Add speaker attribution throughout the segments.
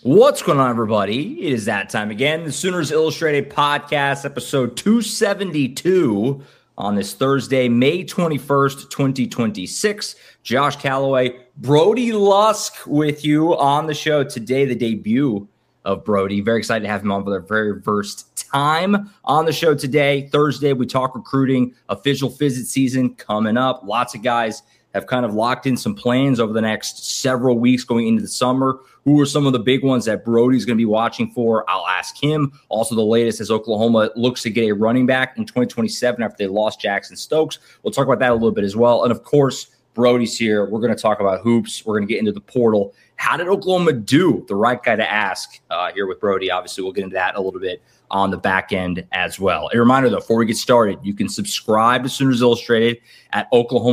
Speaker 1: What's going on, everybody? It is that time again. The Sooners Illustrated Podcast, episode 272 on this Thursday, May 21st, 2026. Josh Calloway, Brody Lusk with you on the show today, the debut of Brody. Very excited to have him on for the very first time on the show today. Thursday, we talk recruiting, official visit season coming up. Lots of guys have kind of locked in some plans over the next several weeks going into the summer. Who are some of the big ones that Brody's going to be watching for? I'll ask him. Also, the latest as Oklahoma looks to get a running back in 2027 after they lost Jackson Stokes. We'll talk about that a little bit as well. And, of course, Brody's here. We're going to talk about hoops. We're going to get into the portal. How did Oklahoma do? The right guy to ask here with Brody. Obviously, we'll get into that a little bit on the back end as well. A reminder, though, before we get started, you can subscribe to Sooners Illustrated at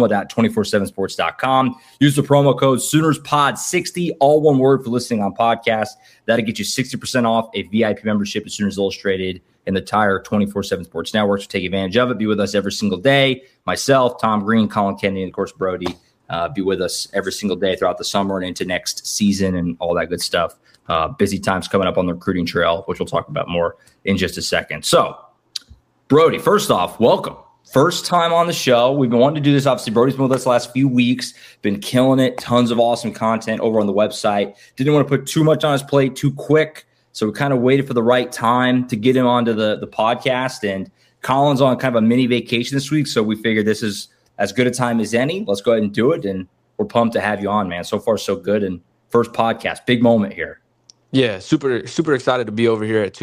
Speaker 1: oklahoma.247sports.com. Use the promo code SoonersPod60, all one word, for listening on podcast. That'll get you 60% off a VIP membership at Sooners Illustrated and the entire 24/7 Sports Network. So take advantage of it. Be with us every single day. Myself, Tom Green, Colin Kennedy, and, of course, Brody. Be with us every single day throughout the summer and into next season and all that good stuff. Busy times coming up on the recruiting trail, which we'll talk about more in just a second. So, Brody, first off, welcome. First time on the show. We've been wanting to do this. Obviously, Brody's been with us the last few weeks. Been killing it. Tons of awesome content over on the website. Didn't want to put too much on his plate too quick. So we kind of waited for the right time to get him onto the podcast. And Colin's on kind of a mini vacation this week. So we figured this is as good a time as any. Let's go ahead and do it. And we're pumped to have you on, man. So far, so good. And first podcast, big moment here.
Speaker 2: Yeah, super excited to be over here at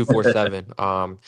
Speaker 2: 247.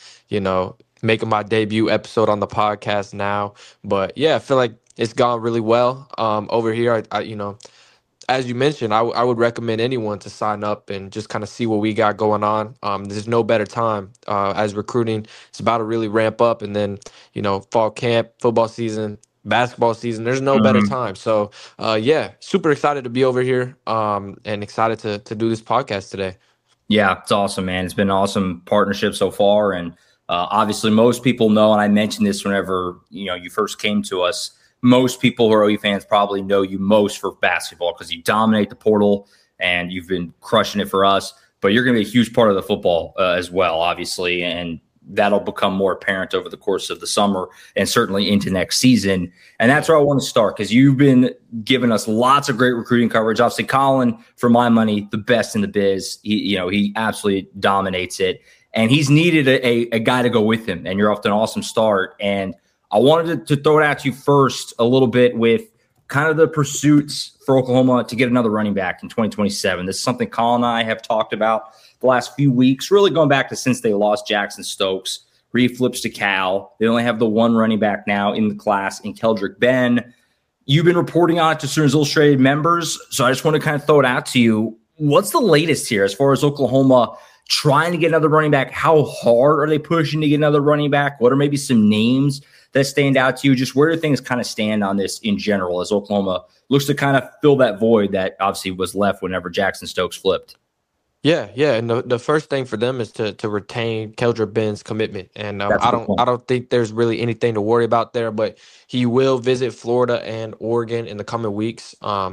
Speaker 2: Making my debut episode on the podcast now. But yeah, I feel like it's gone really well over here. I as you mentioned, I would recommend anyone to sign up and just kind of see what we got going on. There's no better time as recruiting. It's about to really ramp up, and then fall camp, football season, basketball season. There's no better time. So super excited to be over here and excited to do this podcast today.
Speaker 1: Yeah, it's awesome, man. It's been an awesome partnership so far. And obviously most people know, and I mentioned this whenever you first came to us, most people who are OU fans probably know you most for basketball because you dominate the portal and you've been crushing it for us. But you're going to be a huge part of the football as well, obviously. And that'll become more apparent over the course of the summer and certainly into next season. And that's where I want to start because you've been giving us lots of great recruiting coverage. Obviously, Colin, for my money, the best in the biz. He absolutely dominates it. And he's needed a guy to go with him. And you're off to an awesome start. And I wanted to throw it at you first a little bit with kind of the pursuits for Oklahoma to get another running back in 2027. This is something Colin and I have talked about the last few weeks, really going back to since they lost Jackson Stokes. Reed flips to Cal. They only have the one running back now in the class in Keldrick Ben. You've been reporting on it to Sooners Illustrated members, so I just want to kind of throw it out to you. What's the latest here as far as Oklahoma trying to get another running back? How hard are they pushing to get another running back? What are maybe some names that stand out to you? Just where do things kind of stand on this in general as Oklahoma looks to kind of fill that void that obviously was left whenever Jackson Stokes flipped?
Speaker 2: Yeah, and the first thing for them is to retain Keldrick Ben's commitment, and I don't think there's really anything to worry about there. But he will visit Florida and Oregon in the coming weeks.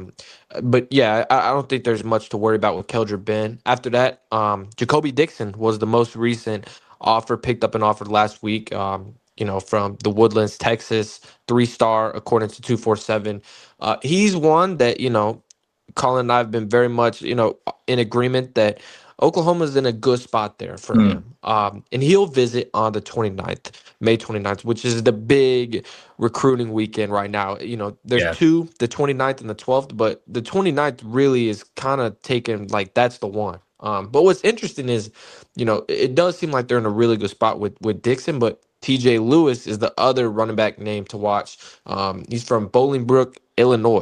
Speaker 2: But yeah, I don't think there's much to worry about with Keldrick Ben. After that, Jacoby Dixon was the most recent offer, picked up an offer last week. From the Woodlands, Texas, 3-star according to 247. He's one that Colin and I have been very much, in agreement that Oklahoma's in a good spot there for him. And he'll visit on the 29th, May 29th, which is the big recruiting weekend right now. There's two, the 29th and the 12th, but the 29th really is kind of taken like that's the one. But what's interesting is, it does seem like they're in a really good spot with Dixon, but TJ Lewis is the other running back name to watch. He's from Bolingbrook, Illinois.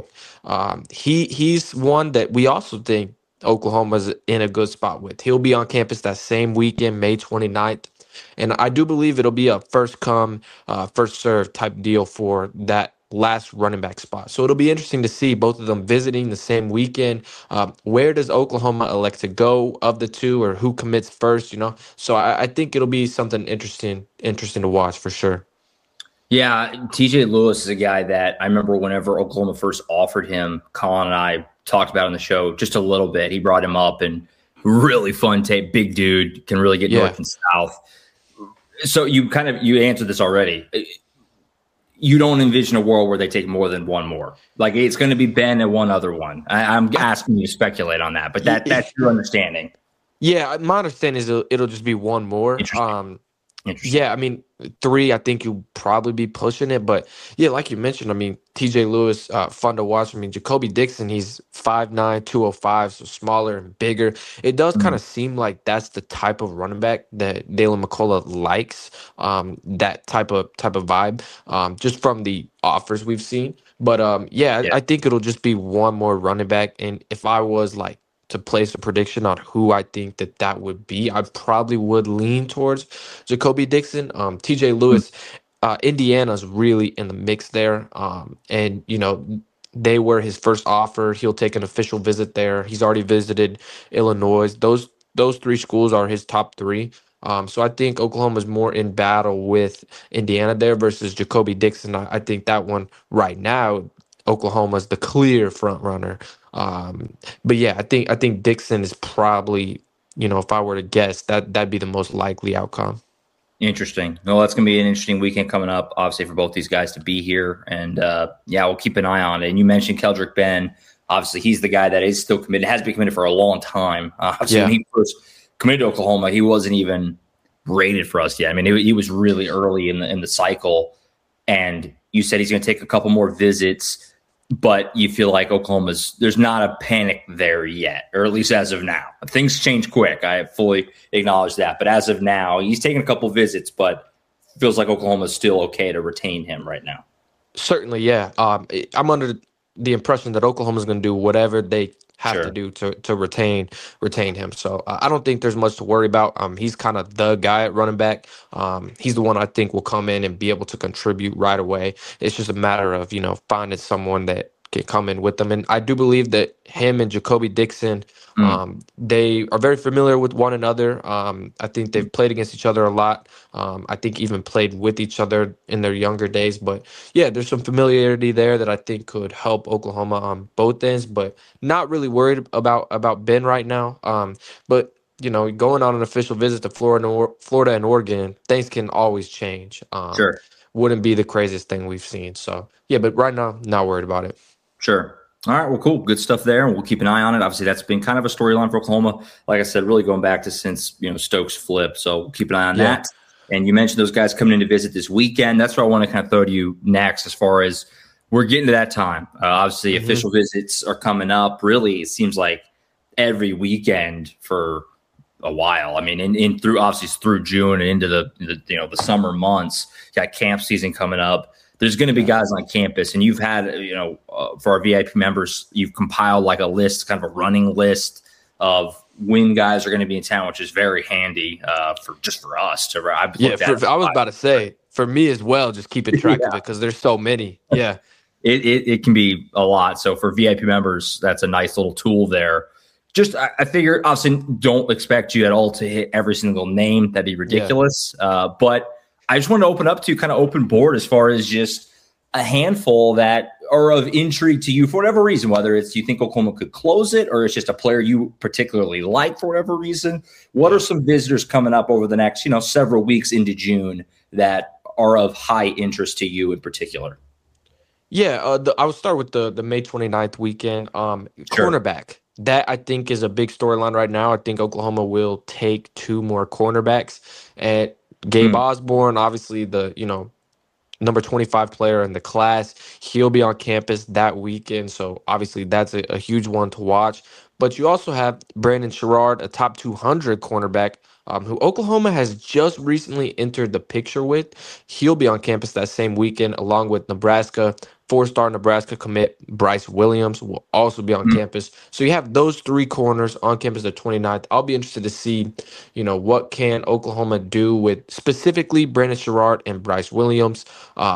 Speaker 2: He's one that we also think Oklahoma's in a good spot with. He'll be on campus that same weekend, May 29th. And I do believe it'll be a first come, first serve type deal for that last running back spot. So it'll be interesting to see both of them visiting the same weekend. Where does Oklahoma elect to go of the two, or who commits first, So I think it'll be something interesting to watch for sure.
Speaker 1: Yeah, TJ Lewis is a guy that I remember whenever Oklahoma first offered him, Colin and I talked about on the show just a little bit. He brought him up and Really fun tape. Big dude, can really get north and south. So you answered this already. You don't envision a world where they take more than one more. Like it's going to be Ben and one other one. I'm asking you to speculate on that, but that's your understanding.
Speaker 2: Yeah, my understanding is it'll just be one more. Yeah, I mean, 3, I think you'll probably be pushing it. But yeah, like you mentioned, I mean, TJ Lewis, fun to watch. I mean, Jacoby Dixon, he's 5'9", 205, so smaller and bigger. It does kind of seem like that's the type of running back that Dalen McCullough likes, that type of vibe, just from the offers we've seen. But I think it'll just be one more running back. And if I was like to place a prediction on who I think that would be, I probably would lean towards Jacoby Dixon. TJ Lewis, Indiana's really in the mix there. And, they were his first offer. He'll take an official visit there. He's already visited Illinois. Those 3 schools are his top 3. So I think Oklahoma's more in battle with Indiana there versus Jacoby Dixon. I think that one right now, Oklahoma's the clear front runner. But yeah, I think Dixon is probably, if I were to guess, that'd be the most likely outcome.
Speaker 1: Interesting. Well, that's going to be an interesting weekend coming up, obviously, for both these guys to be here. And we'll keep an eye on it. And you mentioned Keldrick Ben. Obviously, he's the guy that is still committed, has been committed for a long time. When he first committed to Oklahoma, he wasn't even rated for us yet. I mean, he was really early in the cycle. And you said he's going to take a couple more visits, but you feel like there's not a panic there yet, or at least as of now. Things change quick. I fully acknowledge that. But as of now, he's taken a couple visits, but feels like Oklahoma's still okay to retain him right now.
Speaker 2: Certainly, yeah. I'm under the impression that Oklahoma's going to do whatever they have to do to retain him. So I don't think there's much to worry about. He's kind of the guy at running back. He's the one I think will come in and be able to contribute right away. It's just a matter of, finding someone that can come in with them. And I do believe that him and Jacoby Dixon, they are very familiar with one another. I think they've played against each other a lot. I think even played with each other in their younger days. But yeah, there's some familiarity there that I think could help Oklahoma on both ends, but not really worried about Ben right now. But going on an official visit to Florida and Oregon, things can always change. Wouldn't be the craziest thing we've seen. So yeah, but right now, not worried about it.
Speaker 1: Sure. All right. Well, cool. Good stuff there. And we'll keep an eye on it. Obviously, that's been kind of a storyline for Oklahoma. Like I said, really going back to since, Stokes flip. So we'll keep an eye on that. And you mentioned those guys coming in to visit this weekend. That's what I want to kind of throw to you next as far as we're getting to that time. Obviously, official visits are coming up. Really, it seems like every weekend for a while. I mean, through June and into the summer months. You got camp season coming up. There's going to be guys on campus, and you've had, for our VIP members, you've compiled like a list, kind of a running list of when guys are going to be in town, which is very handy for us. I
Speaker 2: was about to say, for me as well, just keeping track of it because there's so many. Yeah.
Speaker 1: It can be a lot. So for VIP members, that's a nice little tool there. Just, I figure, obviously, don't expect you at all to hit every single name. That'd be ridiculous. But I just want to open up to kind of open board as far as just a handful that are of intrigue to you for whatever reason, whether it's you think Oklahoma could close it or it's just a player you particularly like for whatever reason. What are some visitors coming up over the next, several weeks into June that are of high interest to you in particular?
Speaker 2: Yeah, I would start with the May 29th weekend. Cornerback. That, I think, is a big storyline right now. I think Oklahoma will take 2 more cornerbacks. And Gabe Osborne, obviously the, number 25 player in the class, he'll be on campus that weekend. So obviously that's a huge one to watch. But you also have Brandon Sherrard, a top 200 cornerback, who Oklahoma has just recently entered the picture with. He'll be on campus that same weekend, along with Nebraska. 4-star Nebraska commit Bryce Williams will also be on campus. So you have those 3 corners on campus the 29th. I'll be interested to see, what can Oklahoma do with specifically Brandon Sherrard and Bryce Williams.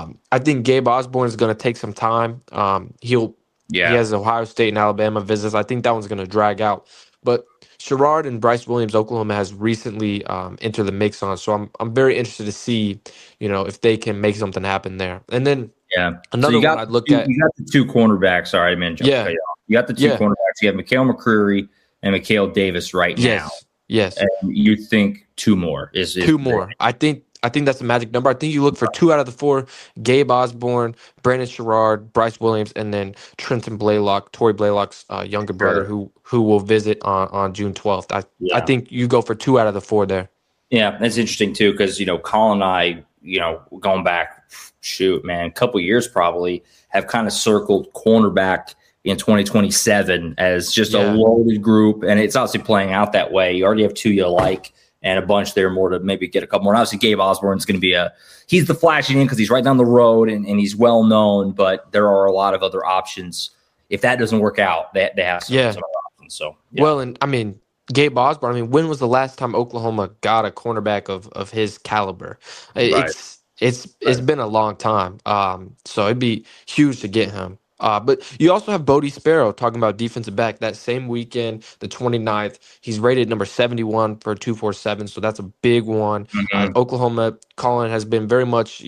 Speaker 2: I think Gabe Osborne is going to take some time. He has Ohio State and Alabama visits. I think that one's going to drag out. But Sherrard and Bryce Williams, Oklahoma has recently entered the mix on. So I'm very interested to see, if they can make something happen there. And then another one I'd look at.
Speaker 1: You got the 2 cornerbacks. Sorry, I meant you got the 2 cornerbacks. You have Mikhail McCreary, and Mikhail Davis right now.
Speaker 2: Yes.
Speaker 1: And you think two more is
Speaker 2: two more. I think that's the magic number. I think you look for 2 out of the 4: Gabe Osborne, Brandon Sherrard, Bryce Williams, and then Trenton Blaylock, Tory Blaylock's younger brother, who will visit on June 12th. I think you go for 2 out of the 4 there.
Speaker 1: Yeah, that's interesting too, because Colin and I, going back, a couple years probably, have kind of circled cornerback in 2027 as just a loaded group, and it's obviously playing out that way. You already have 2 you like, and a bunch there more to maybe get a couple more. And obviously, Gabe Osborne's going to be he's the flashing in because he's right down the road and he's well known, but there are a lot of other options. If that doesn't work out, they have some other options. So,
Speaker 2: well, and I mean, Gabe Osborne, when was the last time Oklahoma got a cornerback of his caliber? It's been a long time. So it'd be huge to get him. But you also have Bodie Sparrow talking about defensive back that same weekend, the 29th. He's rated number 71 for 247, so that's a big one. Oklahoma, Colin, has been very much,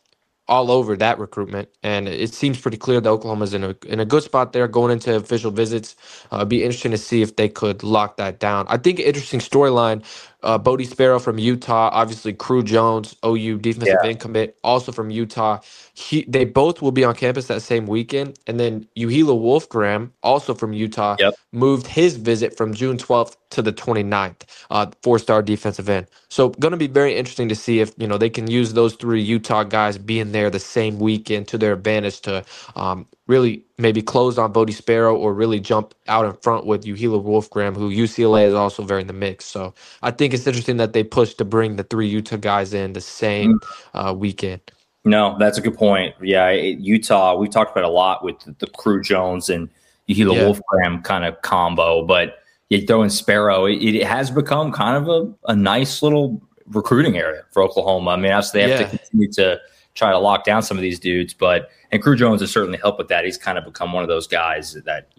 Speaker 2: all over that recruitment, and it seems pretty clear that Oklahoma's in a good spot there going into official visits. Be interesting to see if they could lock that down. I think an interesting storyline. Bodie Sparrow from Utah, obviously Crew Jones, OU defensive end commit, also from Utah. They both will be on campus that same weekend. And then Uhila Wolfgram, also from Utah, moved his visit from June 12th to the 29th, 4-star defensive end. So going to be very interesting to see if they can use those 3 Utah guys being there the same weekend to their advantage to really maybe close on Bodie Sparrow or really jump out in front with Uhila Wolfgram, who UCLA is also very in the mix. So I think it's interesting that they pushed to bring the 3 Utah guys in the same weekend.
Speaker 1: No, that's a good point. Yeah, Utah, we've talked about a lot with the Crew Jones and Uhila Wolfgram kind of combo, but you throw in Sparrow, it has become kind of a nice little recruiting area for Oklahoma. I mean, obviously they have to continue to try to lock down some of these dudes, and Crew Jones has certainly helped with that. He's kind of become one of those guys that,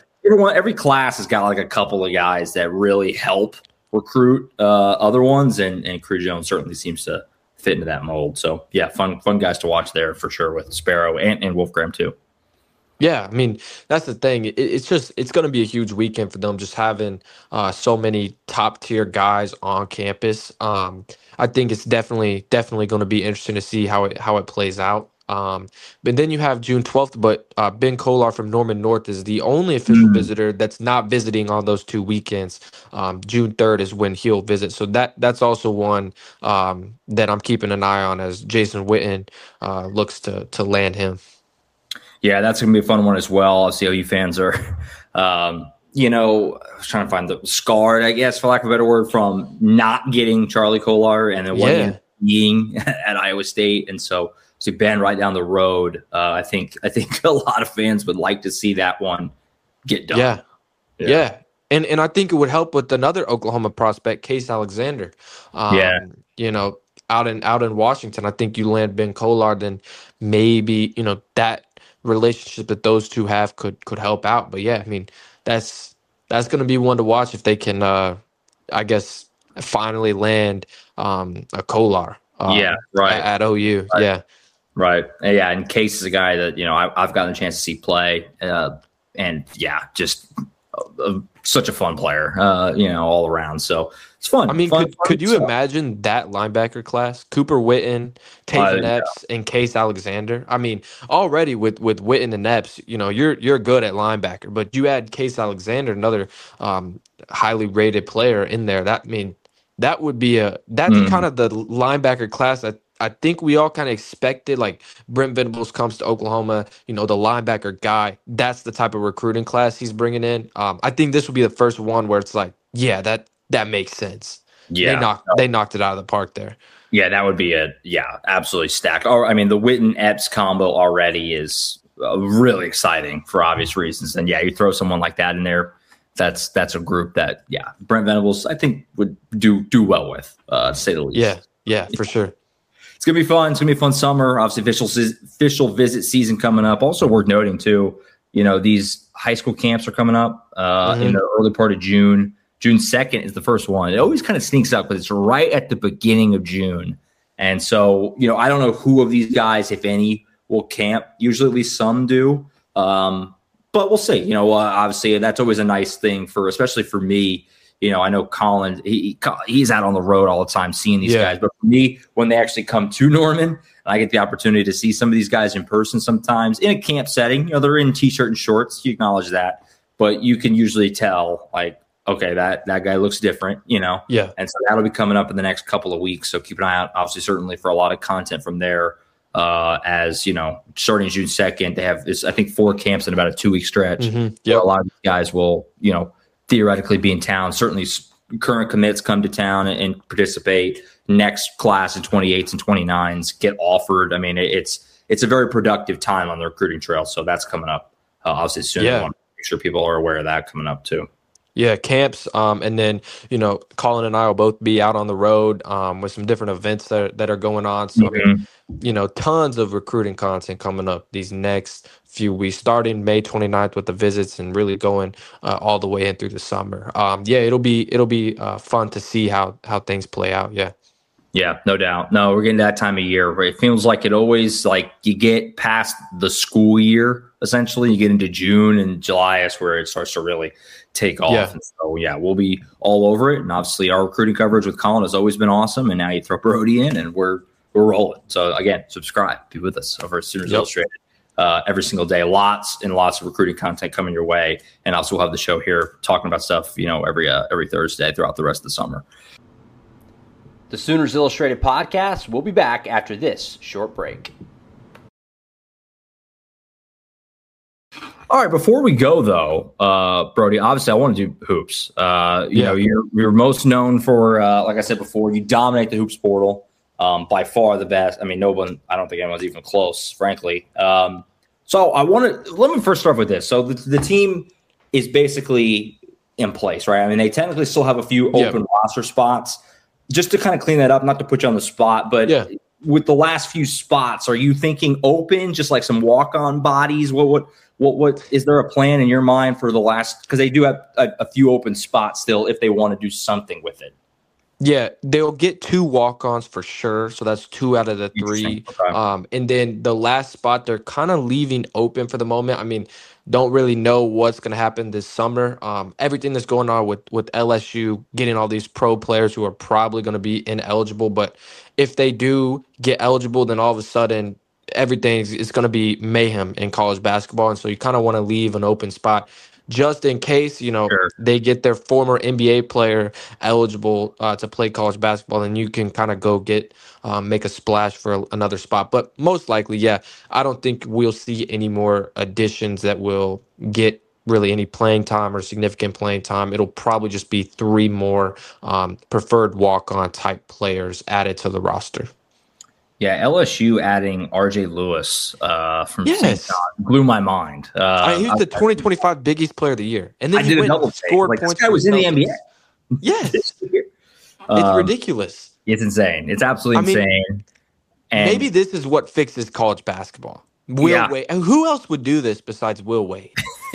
Speaker 1: every class has got like a couple of guys that really help recruit other ones, and Crew Jones certainly seems to fit into that mold. So yeah, fun guys to watch there for sure with Sparrow and Wolfgram too.
Speaker 2: Yeah, I mean, that's the thing. It's going to be a huge weekend for them, just having so many top tier guys on campus. I think it's definitely going to be interesting to see how it plays out. But then you have June 12th, but Ben Kolar from Norman North is the only official visitor that's not visiting on those 2 weekends. June 3rd is when he'll visit. So that's also one that I'm keeping an eye on as Jason Witten looks to land him.
Speaker 1: Yeah, that's going to be a fun one as well. Obviously, OU fans are, I was trying to find the scarred, I guess, for lack of a better word, from not getting Charlie Kolar and then being at Iowa State. And so Ben right down the road, I think a lot of fans would like to see that one get done.
Speaker 2: Yeah. And I think it would help with another Oklahoma prospect, Case Alexander. Out in Washington, I think you land Ben Kolar, then maybe, that relationship that those two have could help out. But yeah, I mean, that's going to be one to watch if they can, I guess, finally land a Kolar. At OU.
Speaker 1: Right.
Speaker 2: Yeah.
Speaker 1: Right. Yeah. And Case is a guy that, I've gotten a chance to see play. Just such a fun player, all around. So it's fun.
Speaker 2: I mean, could you imagine that linebacker class? Cooper Witten, Taven Epps, and Case Alexander. I mean, already with Witten and Epps, you're good at linebacker, but you add Case Alexander, another highly rated player in there. That would be kind of the linebacker class that I think we all kind of expected. Like Brent Venables comes to Oklahoma, the linebacker guy. That's the type of recruiting class he's bringing in. I think this would be the first one where it's like, yeah, that makes sense. Yeah, they knocked it out of the park there.
Speaker 1: Yeah, that would be absolutely stacked. I mean, the Witten Epps combo already is really exciting for obvious reasons. And yeah, you throw someone like that in there. That's a group that Brent Venables I think would do well with, to say the least.
Speaker 2: Yeah, for sure.
Speaker 1: It's gonna be fun. It's gonna be a fun summer. Obviously, official visit season coming up. Also worth noting too, these high school camps are coming up in the early part of June. June 2nd is the first one. It always kind of sneaks up, but it's right at the beginning of June. And so, I don't know who of these guys, if any, will camp. Usually at least some do. but we'll see. Obviously that's always a nice thing especially for me. I know Colin, he's out on the road all the time seeing these guys. But for me, when they actually come to Norman, I get the opportunity to see some of these guys in person sometimes in a camp setting. They're in T-shirt and shorts. You acknowledge that. But you can usually tell, like, okay, that guy looks different,
Speaker 2: Yeah.
Speaker 1: And so that'll be coming up in the next couple of weeks. So keep an eye out, obviously, certainly for a lot of content from there. As starting June 2nd, they have, I think, 4 camps in about a 2-week stretch.
Speaker 2: Mm-hmm. Yep.
Speaker 1: A lot of these guys will, theoretically be in town. Certainly current commits come to town and participate. Next class in 28s and 29s get offered. I mean, it's a very productive time on the recruiting trail. So that's coming up obviously soon.
Speaker 2: Yeah.
Speaker 1: I want to make sure people are aware of that coming up too.
Speaker 2: Yeah, camps, and then Colin and I will both be out on the road with some different events that are going on. So
Speaker 1: Mm-hmm.
Speaker 2: I mean, tons of recruiting content coming up these next few weeks, starting May 29th with the visits and really going all the way in through the summer. Yeah, it'll be fun to see how things play out. Yeah.
Speaker 1: Yeah, no doubt. No, we're getting that time of year where it feels like it always, like, you get past the school year, essentially. You get into June and July, that's where it starts to really take off.
Speaker 2: Yeah.
Speaker 1: And so, yeah, we'll be all over it. And obviously our recruiting coverage with Colin has always been awesome. And now you throw Brody in and we're rolling. So again, subscribe, be with us over at Sooners Illustrated every single day. Lots and lots of recruiting content coming your way. And also we'll have the show here talking about stuff, every Thursday throughout the rest of the summer. The Sooners Illustrated podcast will be back after this short break. All right, before we go, though, Brody, obviously I want to do hoops. You're most known for, like I said before, you dominate the hoops portal, by far the best. I mean, I don't think anyone's even close, frankly. So let me first start with this. So the team is basically in place, right? I mean, they technically still have a few open roster spots. Just to kind of clean that up, not to put you on the spot, but with the last few spots, are you thinking open, just like some walk-on bodies? What is there a plan in your mind for the last? Because they do have a few open spots still, if they want to do something with it.
Speaker 2: Yeah, they'll get 2 walk-ons for sure. So that's 2 out of the 3.
Speaker 1: Okay.
Speaker 2: And then the last spot, they're kind of leaving open for the moment. I mean, don't really know what's going to happen this summer. Everything that's going on with LSU, getting all these pro players who are probably going to be ineligible. But if they do get eligible, then all of a sudden everything is going to be mayhem in college basketball. And so you kind of want to leave an open spot just in case,
Speaker 1: Sure.
Speaker 2: they get their former NBA player eligible to play college basketball, and you can kind of go make a splash for another spot. But most likely, yeah, I don't think we'll see any more additions that will get really any playing time or significant playing time. It'll probably just be 3 more preferred walk-on type players added to the roster.
Speaker 1: Yeah, LSU adding RJ Lewis from St.
Speaker 2: Yes.
Speaker 1: John blew my mind.
Speaker 2: He's the 2025 Big East Player of the Year, and then
Speaker 1: I
Speaker 2: he
Speaker 1: did a
Speaker 2: went
Speaker 1: double
Speaker 2: and
Speaker 1: take.
Speaker 2: scored
Speaker 1: Like,
Speaker 2: points.
Speaker 1: this guy was in the NBA.
Speaker 2: Yes, it's ridiculous.
Speaker 1: It's insane. It's absolutely insane. And
Speaker 2: maybe this is what fixes college basketball. Will Wade. And who else would do this besides Will Wade?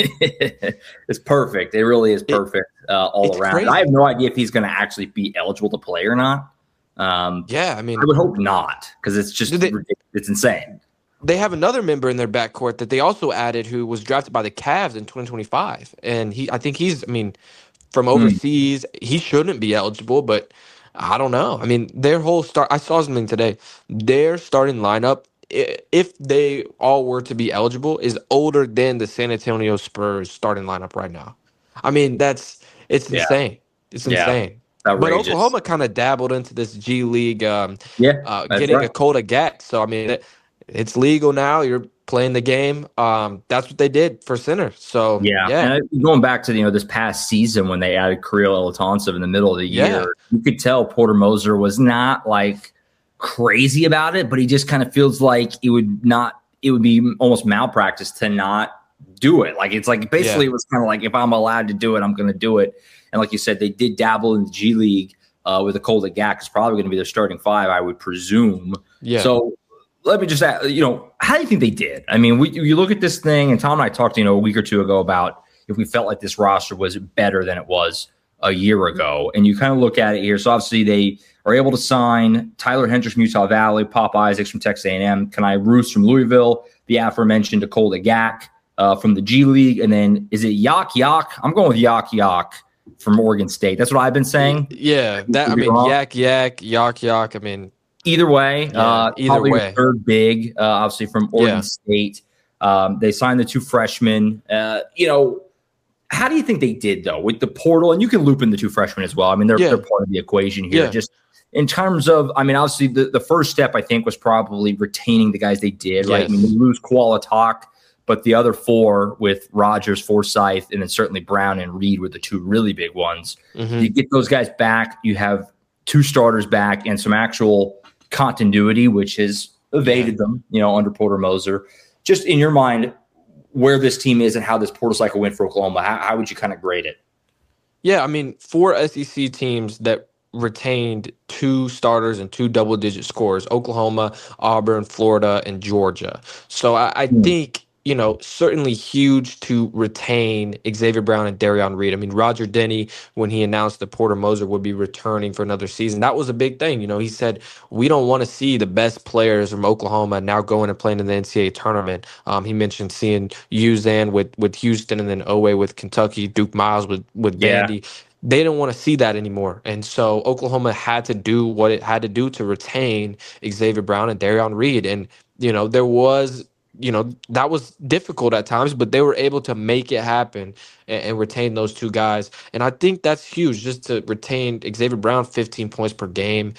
Speaker 1: It's perfect. It really is perfect all around.
Speaker 2: Crazy.
Speaker 1: I have no idea if he's going to actually be eligible to play or not.
Speaker 2: Yeah, I mean,
Speaker 1: I would hope not, because it's just it's insane.
Speaker 2: They have another member in their backcourt that they also added who was drafted by the Cavs in 2025, and I think he's from overseas. He shouldn't be eligible, but I don't know. I mean, their whole I saw something today. Their starting lineup, if they all were to be eligible, is older than the San Antonio Spurs starting lineup right now. I mean, it's insane. It's insane. But Oklahoma kind of dabbled into this G League, getting a Koda Gak. So, I mean, it's legal now. You're playing the game. That's what they did for center. So, yeah.
Speaker 1: And going back to, this past season when they added Kirill Elatontsev in the middle of the year, you could tell Porter Moser was not like crazy about it, but he just kind of feels like it would be almost malpractice to not do it. Like, it's like basically it was kind of like, if I'm allowed to do it, I'm going to do it. And like you said, they did dabble in the G League with a Koda Gak. It's probably going to be their starting 5, I would presume. Yeah. So let me just ask, how do you think they did? I mean, you look at this thing, and Tom and I talked, a week or two ago about if we felt like this roster was better than it was a year ago. And you kind of look at it here. So obviously they are able to sign Tyler Hendricks from Utah Valley, Pop Isaacs from Texas A&M, Kenai Roos from Louisville, the aforementioned Koda Gak from the G League. And then is it Yak Yak? I'm going with Yak Yak from Oregon State. That's what I've been saying.
Speaker 2: Yeah, Yak Yak, Yak Yak. I mean,
Speaker 1: either way,
Speaker 2: either way.
Speaker 1: Your third big, obviously from Oregon State. They signed the two freshmen. How do you think they did though with the portal? And you can loop in the two freshmen as well. I mean, they're part of the equation here. Just in terms of, I mean, obviously the first step I think was probably retaining the guys they did. Right? I mean, they lose Qualitok, but the other four with Rogers, Forsyth, and then certainly Brown and Reed were the two really big ones. Mm-hmm. You get those guys back. You have two starters back and some actual continuity, which has evaded them, under Porter Moser. Just in your mind, where this team is and how this portal cycle went for Oklahoma, how would you kind of grade it?
Speaker 2: Yeah, I mean, 4 SEC teams that retained 2 starters and 2 double-digit scorers: Oklahoma, Auburn, Florida, and Georgia. So I think, certainly huge to retain Xavier Brown and Darion Reed. I mean, Roger Denny, when he announced that Porter Moser would be returning for another season, that was a big thing. He said, we don't want to see the best players from Oklahoma now going and playing in the NCAA tournament. He mentioned seeing Uzan with Houston, and then Owe with Kentucky, Duke Miles with Vandy. They don't want to see that anymore. And so Oklahoma had to do what it had to do to retain Xavier Brown and Darion Reed. And, there was, that was difficult at times, but they were able to make it happen and retain those 2 guys. And I think that's huge, just to retain Xavier Brown, 15 points per game.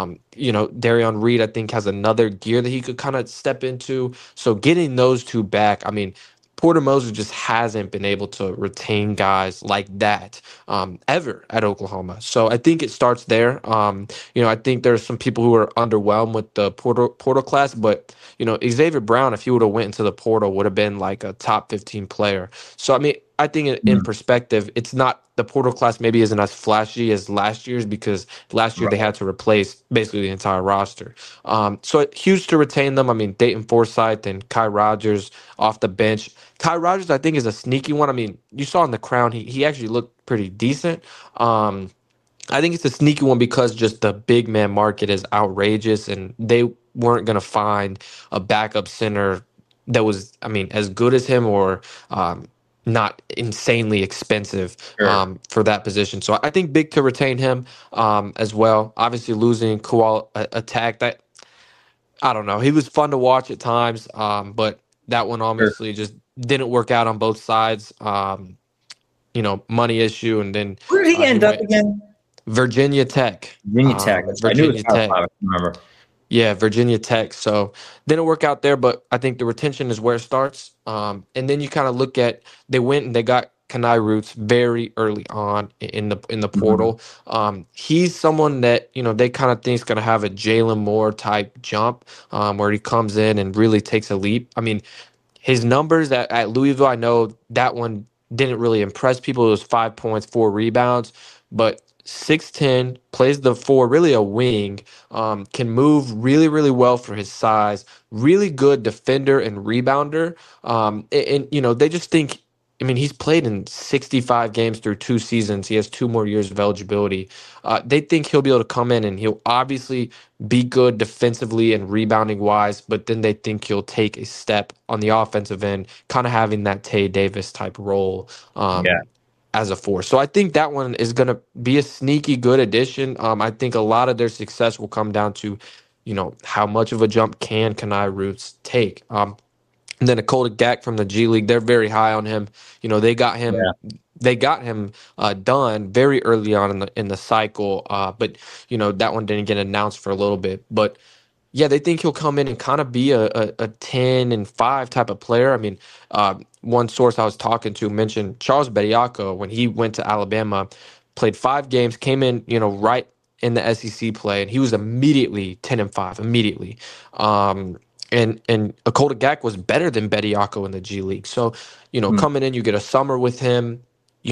Speaker 2: Darion Reed, I think, has another gear that he could kind of step into. So getting those 2 back, I mean, Porter Moser just hasn't been able to retain guys like that ever at Oklahoma. So I think it starts there. I think there's some people who are underwhelmed with the portal class, but Xavier Brown, if he would have went into the portal, would have been like a top 15 player. So I mean, I think in perspective, it's not, the portal class maybe isn't as flashy as last year's, because last year they had to replace basically the entire roster. So huge to retain them. I mean, Dayton Forsyth and Kai Rogers off the bench. Kai Rogers, I think, is a sneaky one. I mean, you saw in the Crown, he actually looked pretty decent. I think it's a sneaky one because just the big man market is outrageous, and they weren't going to find a backup center that was, I mean, as good as him or not insanely expensive for that position. So I think big to retain him as well. Obviously losing Kowal Attack, that, I don't know. He was fun to watch at times, but that one obviously just didn't work out on both sides. Money issue, and then
Speaker 1: where did he end up again?
Speaker 2: Virginia Tech.
Speaker 1: Virginia Tech. I remember.
Speaker 2: Yeah, Virginia Tech. So didn't work out there, but I think the retention is where it starts. And then you kind of look at, they went and they got Kenai Roots very early on in the portal. He's someone that, they kind of think is going to have a Jalen Moore type jump where he comes in and really takes a leap. I mean, his numbers at Louisville, I know that one didn't really impress people. It was 5 points, 4 rebounds, but 6'10", plays the 4, really a wing, can move really, really well for his size, really good defender and rebounder. They just think, I mean, he's played in 65 games through 2 seasons. He has 2 more years of eligibility. They think he'll be able to come in and he'll obviously be good defensively and rebounding wise, but then they think he'll take a step on the offensive end, kind of having that Tay Davis type role. As a 4. So I think that one is going to be a sneaky good addition. I think a lot of their success will come down to, how much of a jump can Kenai Roots take. And then Akoda Gak from the G League, they're very high on him. They got him. Yeah. They got him done very early on in the cycle, but that one didn't get announced for a little bit. But yeah, they think he'll come in and kind of be a 10 and 5 type of player. I mean, one source I was talking to mentioned Charles Bediako when he went to Alabama, played 5 games, came in, right in the SEC play, and he was immediately 10 and 5, immediately. And Akoda Gak was better than Bediako in the G League. So, coming in, you get a summer with him.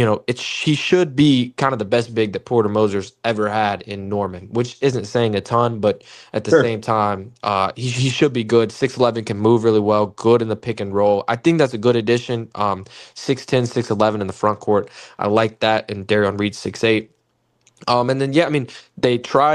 Speaker 2: He should be kind of the best big that Porter Moser's ever had in Norman, which isn't saying a ton, but at the same time, he should be good. 6'11", can move really well, good in the pick and roll. I think that's a good addition. 6'10", 6'11" in the front court. I like that. And Darion Reed, 6'8". And then, yeah, I mean, they tried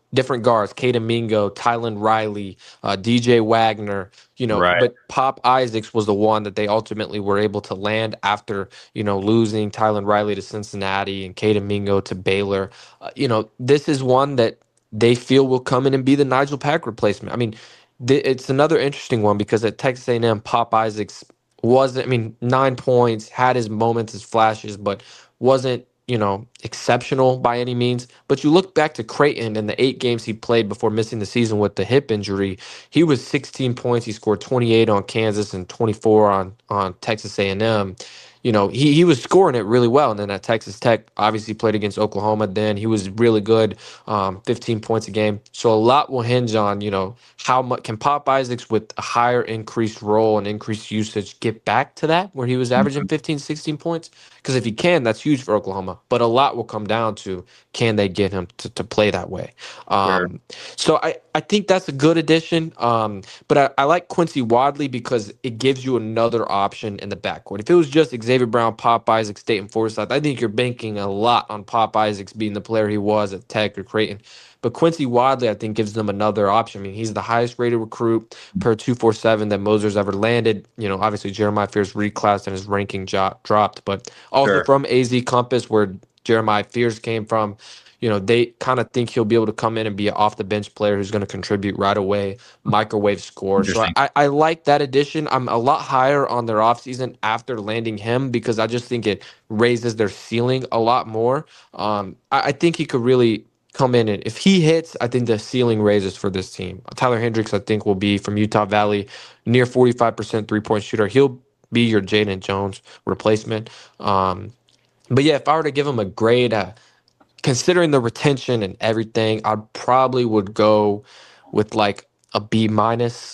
Speaker 2: different guards, Caden Mingo, Tylen Riley, DJ Wagner,
Speaker 1: Right.
Speaker 2: but Pop Isaacs was the one that they ultimately were able to land after, losing Tylen Riley to Cincinnati and Caden Mingo to Baylor. This is one that they feel will come in and be the Nigel Pack replacement. I mean, it's another interesting one because at Texas A&M, Pop Isaacs wasn't, I mean, 9 points, had his moments, his flashes, but wasn't, exceptional by any means. But you look back to Creighton and the 8 games he played before missing the season with the hip injury, he was 16 points. He scored 28 on Kansas and 24 on Texas A&M. He was scoring it really well. And then at Texas Tech, obviously played against Oklahoma then. He was really good, 15 points a game. So a lot will hinge on, how much can Pop Isaacs with a higher increased role and increased usage get back to that where he was averaging 15, 16 points? Because if he can, that's huge for Oklahoma. But a lot will come down to can they get him to play that way?
Speaker 1: Sure.
Speaker 2: So I think that's a good addition. But I like Quincy Wadley because it gives you another option in the backcourt. If it was just Xavier Brown, Pop Isaacs, Dayton Forsyth, I think you're banking a lot on Pop Isaacs being the player he was at Tech or Creighton. But Quincy Wadley, I think, gives them another option. I mean, he's the highest rated recruit per 247 that Moser's ever landed. Obviously Jeremiah Fears reclassed and his ranking dropped, but also
Speaker 1: Sure.
Speaker 2: from AZ Compass, where Jeremiah Fears came from. They kind of think he'll be able to come in and be an off the bench player who's going to contribute right away, microwave score. So I like that addition. I'm a lot higher on their offseason after landing him because I just think it raises their ceiling a lot more. I think he could really come in, and if he hits, I think the ceiling raises for this team. Tyler Hendricks, I think, will be from Utah Valley, near 45% 3-point shooter. He'll be your Jaden Jones replacement. But yeah, if I were to give him a grade, considering the retention and everything, I probably would go with like a B minus.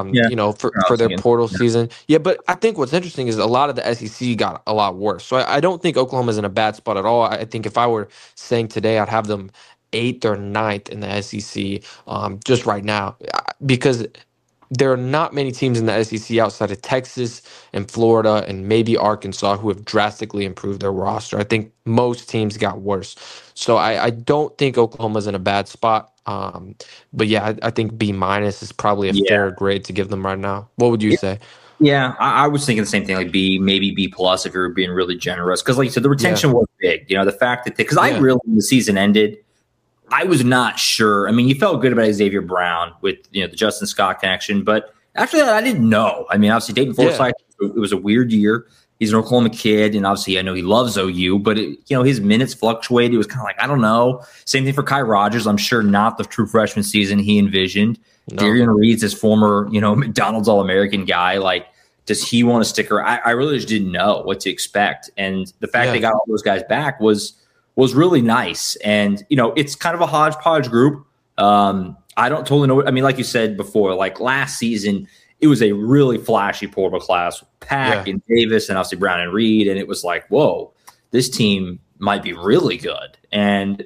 Speaker 2: For their portal season. Yeah, but I think what's interesting is a lot of the SEC got a lot worse. So I don't think Oklahoma's in a bad spot at all. I think if I were saying today, I'd have them 8th or 9th in the SEC just right now because there are not many teams in the SEC outside of Texas and Florida and maybe Arkansas who have drastically improved their roster. I think most teams got worse. So I don't think Oklahoma's in a bad spot. But yeah, I think B minus is probably a fair grade to give them right now. What would you say?
Speaker 1: Yeah, I was thinking the same thing, like B, maybe B plus if you're being really generous. Because like you said, the retention was big. The fact that because I really, when the season ended, I was not sure. I mean, you felt good about Xavier Brown with the Justin Scott connection, but actually I didn't know. I mean, obviously Dayton Forsyth, it was a weird year. He's an Oklahoma kid, and obviously I know he loves OU, but his minutes fluctuated. It was kind of like, I don't know. Same thing for Kai Rogers. I'm sure not the true freshman season he envisioned. No. Darian Reed's his former, McDonald's All-American guy. Like, does he want to stick around? I really just didn't know what to expect. And the fact they got all those guys back was really nice. And, it's kind of a hodgepodge group. I don't totally know. I mean, like you said before, like last season, it was a really flashy portal class, Pack and Davis and obviously Brown and Reed. And it was like, whoa, this team might be really good. And,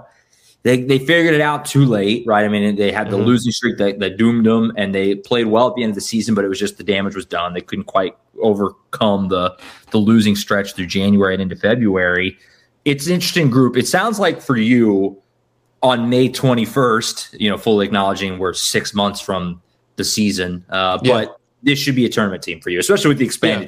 Speaker 1: they figured it out too late, right? I mean, they had the losing streak that doomed them, and they played well at the end of the season, but it was just the damage was done. They couldn't quite overcome the losing stretch through January and into February. It's an interesting group. It sounds like for you on May 21st, fully acknowledging we're 6 months from the season, but this should be a tournament team for you, especially with the expanded.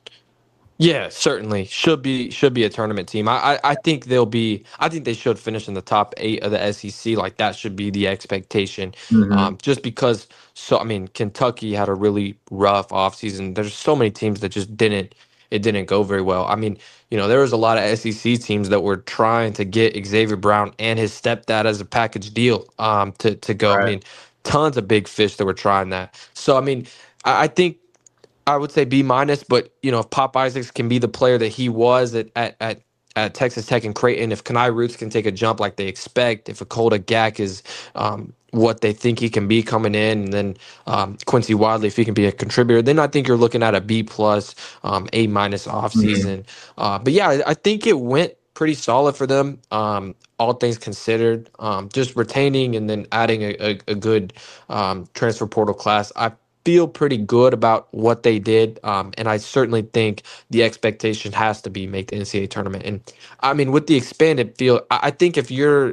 Speaker 2: Yeah, certainly should be a tournament team. I think I think they should finish in the top 8 of the SEC. Like that should be the expectation. Just because Kentucky had a really rough offseason. There's so many teams that just didn't go very well. I mean, there was a lot of SEC teams that were trying to get Xavier Brown and his stepdad as a package deal to go. Right. I mean, tons of big fish that were trying that. So, I mean, I think I would say B minus, but if Pop Isaacs can be the player that he was at Texas Tech and Creighton, if Kenai Roots can take a jump like they expect, if Akoda Gak is what they think he can be coming in, and then Quincy Wadley, if he can be a contributor, then I think you're looking at a B plus, A minus off season. But yeah, I think it went pretty solid for them. All things considered, just retaining and then adding a good transfer portal class. I feel pretty good about what they did, and I certainly think the expectation has to be make the NCAA tournament. And I mean, with the expanded field, I think if you're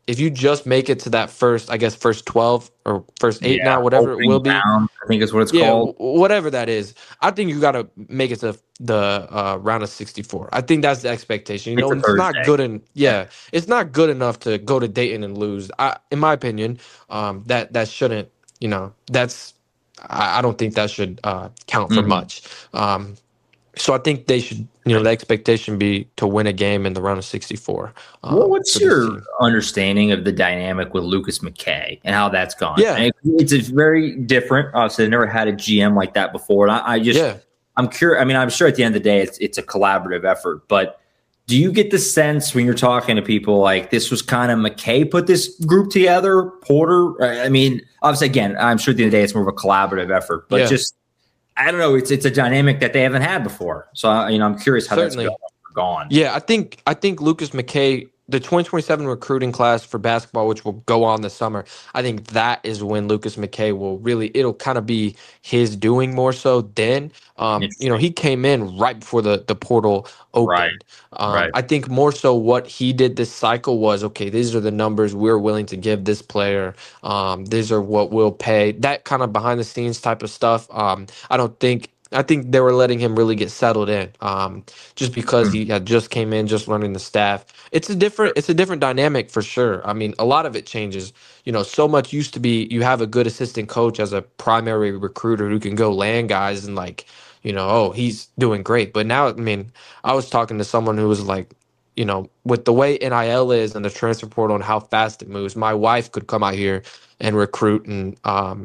Speaker 2: if you just make it to that first, I guess, first 12 or first 8
Speaker 1: Yeah,
Speaker 2: now, whatever it will
Speaker 1: opening
Speaker 2: be.
Speaker 1: round, I think is what it's
Speaker 2: Yeah,
Speaker 1: called.
Speaker 2: whatever that is. I think you got to make it to the round of 64. I think that's the expectation.
Speaker 1: It's a
Speaker 2: It's not
Speaker 1: Thursday.
Speaker 2: good and
Speaker 1: Yeah.
Speaker 2: it's not good enough to go to Dayton and lose. In my opinion, that shouldn't, that's I don't think that should count for
Speaker 1: Mhm.
Speaker 2: much. So I think they should, the expectation be to win a game in the round of 64
Speaker 1: Well,
Speaker 2: for
Speaker 1: what's
Speaker 2: this
Speaker 1: your
Speaker 2: team.
Speaker 1: understanding of the dynamic with Lucas McKay and how that's gone?
Speaker 2: Yeah,
Speaker 1: It's a very different. Obviously, I've never had a GM like that before, and
Speaker 2: yeah.
Speaker 1: I'm curious. I mean, I'm sure at the end of the day, it's a collaborative effort. But do you get the sense when you're talking to people like this was kind of McKay put this group together, Porter? I mean, obviously, again, I'm sure at the end of the day, it's more of a collaborative effort. But
Speaker 2: Yeah.
Speaker 1: just I don't know. It's a dynamic that they haven't had before. So I'm curious how that's
Speaker 2: Certainly.
Speaker 1: gone.
Speaker 2: Yeah, I think Lucas McKay, the 2027 recruiting class for basketball, which will go on this summer, I think that is when Lucas McKay will really, it'll kind of be his doing more so then.
Speaker 1: Interesting.
Speaker 2: He came in right before the portal
Speaker 1: Right.
Speaker 2: opened.
Speaker 1: Right.
Speaker 2: I think more so what he did this cycle was, okay, these are the numbers we're willing to give this player. These are what we'll pay. That kind of behind the scenes type of stuff. I think they were letting him really get settled in. Just because
Speaker 1: Mm.
Speaker 2: he had just came in, just learning the staff. It's a different dynamic for sure. I mean, a lot of it changes. So much used to be you have a good assistant coach as a primary recruiter who can go land guys and like, oh, he's doing great. But now, I mean, I was talking to someone who was like, with the way NIL is and the transfer portal and how fast it moves, my wife could come out here and recruit and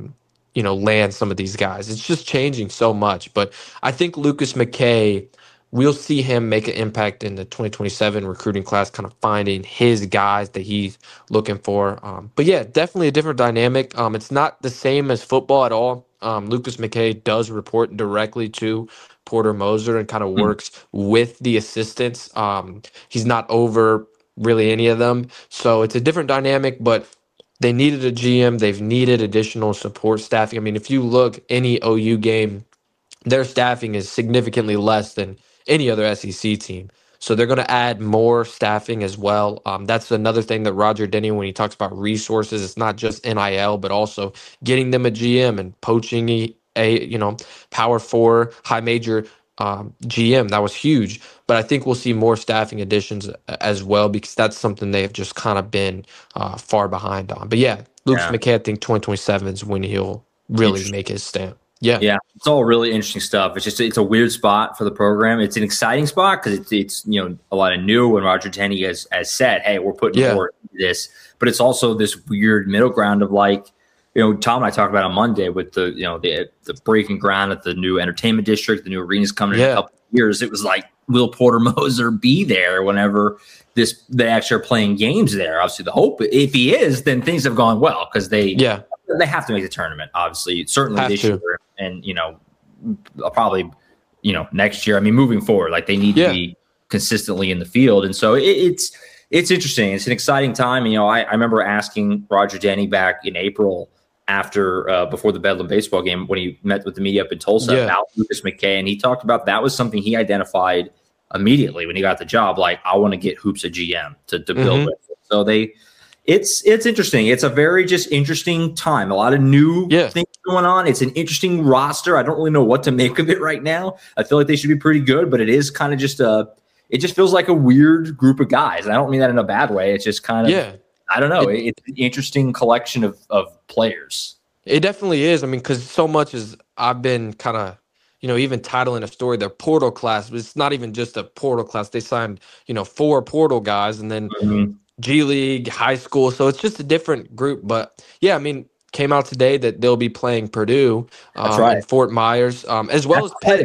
Speaker 2: land some of these guys. It's just changing so much. But I think Lucas McKay, we'll see him make an impact in the 2027 recruiting class, kind of finding his guys that he's looking for. But yeah, definitely a different dynamic. It's not the same as football at all. Lucas McKay does report directly to Porter Moser and kind of
Speaker 1: Mm.
Speaker 2: works with the assistants. He's not over really any of them. So it's a different dynamic, but they needed a GM. They've needed additional support staffing. I mean, if you look any OU game, their staffing is significantly less than any other SEC team. So they're going to add more staffing as well. That's another thing that Roger Denny, when he talks about resources, it's not just NIL, but also getting them a GM and poaching a power four high major GM. That was huge. But I think we'll see more staffing additions as well because that's something they have just kind of been far behind on. But yeah, Lucas
Speaker 1: Yeah.
Speaker 2: McKay, I think 2027 is when he'll really
Speaker 1: Interesting.
Speaker 2: make his stamp. Yeah.
Speaker 1: Yeah, it's all really interesting stuff. It's a weird spot for the program. It's an exciting spot because it's a lot of new. And Roger Tenney has said, hey, we're putting
Speaker 2: Yeah.
Speaker 1: more into this, but it's also this weird middle ground of like, Tom and I talked about on Monday with the breaking ground at the new entertainment district, the new arena's coming in a couple of years. It was like, will Porter Moser be there whenever they actually are playing games there? Obviously, the hope if he is, then things have gone well because they have to make the tournament. Obviously, certainly this year, and probably next year. I mean, moving forward, like they need to be consistently in the field, and so it's interesting. It's an exciting time. I remember asking Roger Denny back in April after before the Bedlam baseball game when he met with the media up in Tulsa about Lucas McKay, and he talked about that was something he identified immediately when he got the job. Like, I want to get Hoops a GM to build with. So it's interesting. It's a very just interesting time. A lot of new things going on. It's an interesting roster. I don't really know what to make of it right now. I feel like they should be pretty good, but it is kind of just it just feels like a weird group of guys. And I don't mean that in a bad way. It's just kind of, I don't know. It's an interesting collection of players.
Speaker 2: It definitely is. I mean, because so much as I've been kind of, even titling a story, their portal class, but it's not even just a portal class. They signed, 4 portal guys and then G League, high school. So it's just a different group. But yeah, I mean, came out today that they'll be playing Purdue in Fort Myers, as well as Pitt,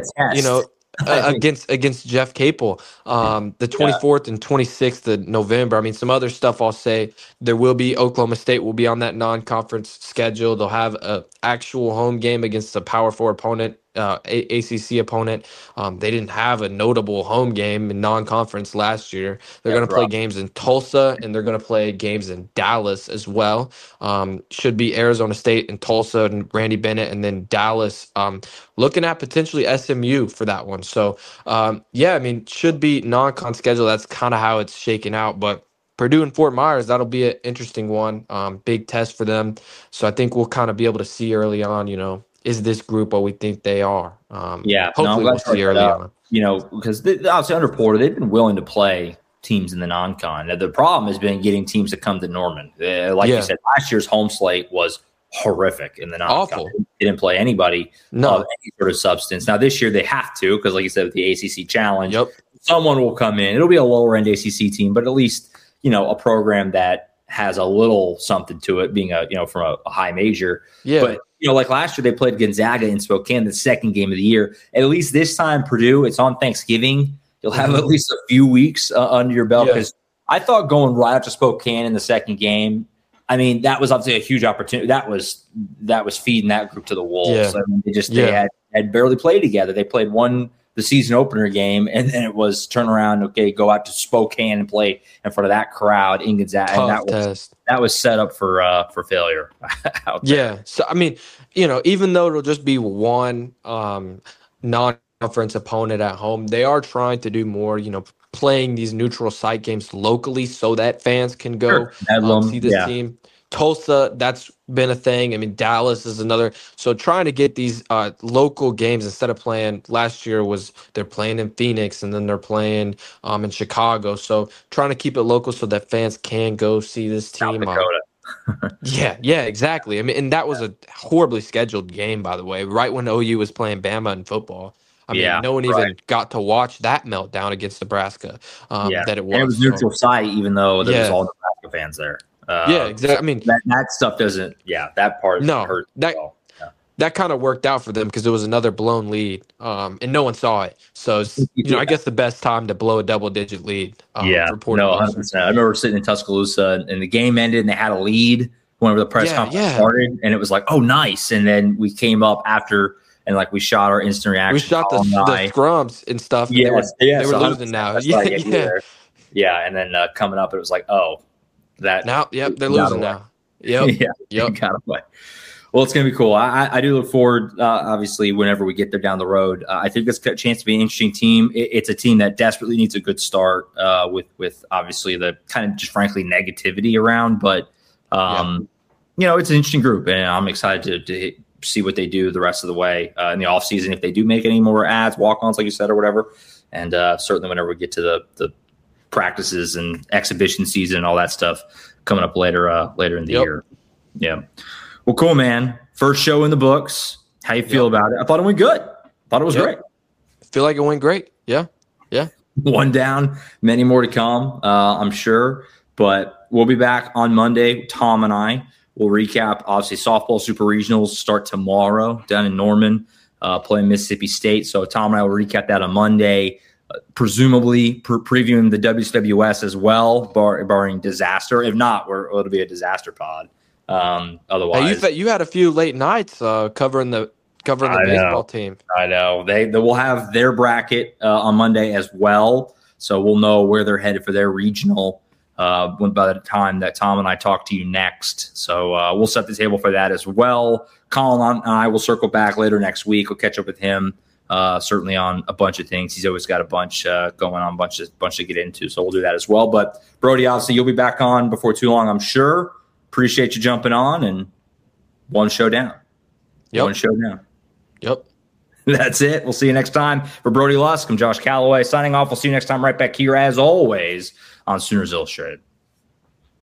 Speaker 2: against Jeff Capel, the 24th and 26th of November. I mean, some other stuff I'll say. There will be Oklahoma State will be on that non-conference schedule. They'll have an actual home game against a Power 4 opponent, ACC opponent. They didn't have a notable home game in non-conference last year. They're going to play games in Tulsa, and they're going to play games in Dallas as well. Should be Arizona State and Tulsa and Randy Bennett, and then Dallas. Looking at potentially SMU for that one. So, I mean, should be non-con schedule. That's kind of how it's shaken out. But Purdue and Fort Myers, that'll be an interesting one. Big test for them. So I think we'll kind of be able to see early on, is this group what we think they are? Hopefully we'll see early on.
Speaker 1: Because obviously under Porter, they've been willing to play teams in the non-con. Now, the problem has been getting teams to come to Norman. You said, last year's home slate was horrific in the non-con.
Speaker 2: Awful.
Speaker 1: They didn't play anybody of any sort of substance. Now this year they have to, because like you said, with the ACC Challenge, someone will come in. It'll be a lower-end ACC team, but at least a program that has a little something to it, being from a high major.
Speaker 2: Yeah.
Speaker 1: But like last year, they played Gonzaga in Spokane, the second game of the year. At least this time, Purdue, it's on Thanksgiving. You'll have at least a few weeks under your belt, because I thought going right up to Spokane in the second game, I mean, that was obviously a huge opportunity. That was feeding that group to the wolves.
Speaker 2: Yeah.
Speaker 1: I mean, they had barely played together. They played the season opener game, and then it was turn around, go out to Spokane and play in front of that crowd in Gonzaga. And that was set up for failure out there.
Speaker 2: Yeah. So, I mean, even though it'll just be one non-conference opponent at home, they are trying to do more, playing these neutral site games locally so that fans can go see this team. Tulsa, that's been a thing. I mean, Dallas is another. So trying to get these local games instead of playing last year they're playing in Phoenix and then they're playing in Chicago. So trying to keep it local so that fans can go see this team.
Speaker 1: South Dakota.
Speaker 2: Yeah, exactly. I mean, and that was a horribly scheduled game, by the way, right when OU was playing Bama in football. I mean, no one even got to watch that meltdown against Nebraska. That it was.
Speaker 1: And it was neutral site, even though there was all Nebraska fans there.
Speaker 2: Exactly. I mean,
Speaker 1: that stuff doesn't. Yeah, that part. Hurt
Speaker 2: that kind of worked out for them because it was another blown lead, and no one saw it. So I guess the best time to blow a double-digit lead. For
Speaker 1: 100%. I remember sitting in Tuscaloosa, and the game ended, and they had a lead whenever the press conference started, and it was like, oh, nice. And then we came up after. And we shot our instant reaction.
Speaker 2: We shot the scrums and stuff. And they were losing now.
Speaker 1: Yeah. And then coming up, it was like, oh, that.
Speaker 2: Now, they're losing now. Yep.
Speaker 1: Got away. Well, it's gonna be cool. I do look forward. Obviously, whenever we get there down the road, I think it's got a chance to be an interesting team. It's a team that desperately needs a good start. With obviously the kind of just frankly negativity around, but it's an interesting group, and I'm excited to see what they do the rest of the way in the offseason, if they do make any more ads, walk-ons, like you said, or whatever. And certainly whenever we get to the practices and exhibition season and all that stuff coming up later in the year. Yeah. Well, cool, man. First show in the books. How you feel about it? I thought it went good. Thought it was great.
Speaker 2: I feel like it went great. Yeah.
Speaker 1: One down, many more to come, I'm sure. But we'll be back on Monday, Tom and I. We'll recap, obviously, softball super regionals start tomorrow down in Norman, playing Mississippi State. So Tom and I will recap that on Monday, presumably previewing the WCWS as well, barring disaster. If not, it'll be a disaster pod. Otherwise,
Speaker 2: you had a few late nights covering the baseball team.
Speaker 1: I know they will have their bracket on Monday as well, so we'll know where they're headed for their regional. By the time that Tom and I talk to you next. So we'll set the table for that as well. Colin and I will circle back later next week. We'll catch up with him certainly on a bunch of things. He's always got a bunch going on, bunch to get into. So we'll do that as well. But Brody, obviously you'll be back on before too long, I'm sure. Appreciate you jumping on, and one show down. One show down.
Speaker 2: Yep.
Speaker 1: That's it. We'll see you next time. For Brody Lusk, I'm Josh Calloway signing off. We'll see you next time right back here as always on Sooners Illustrated.